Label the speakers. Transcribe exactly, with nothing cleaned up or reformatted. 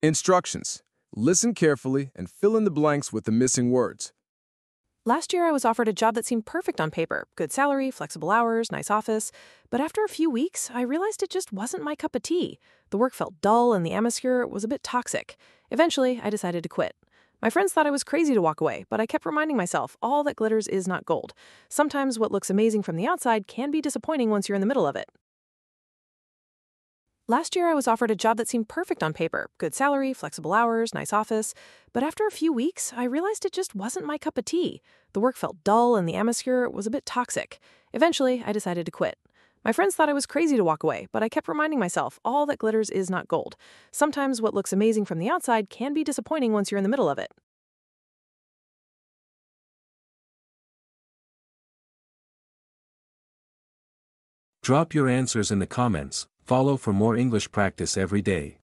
Speaker 1: Instructions. Listen carefully and fill in the blanks with the missing words.
Speaker 2: Last year, I was offered a job that seemed perfect on paper. Good salary, flexible hours, nice office. But after a few weeks, I realized it just wasn't my cup of tea. The work felt dull and the atmosphere was a bit toxic. Eventually, I decided to quit. My friends thought I was crazy to walk away, but I kept reminding myself, all that glitters is not gold. Sometimes what looks amazing from the outside can be disappointing once you're in the middle of it. Last year, I was offered a job that seemed perfect on paper. Good salary, flexible hours, nice office. But after a few weeks, I realized it just wasn't my cup of tea. The work felt dull and the atmosphere was a bit toxic. Eventually, I decided to quit. My friends thought I was crazy to walk away, but I kept reminding myself, all that glitters is not gold. Sometimes what looks amazing from the outside can be disappointing once you're in the middle of it.
Speaker 3: Drop your answers in the comments. Follow for more English practice every day.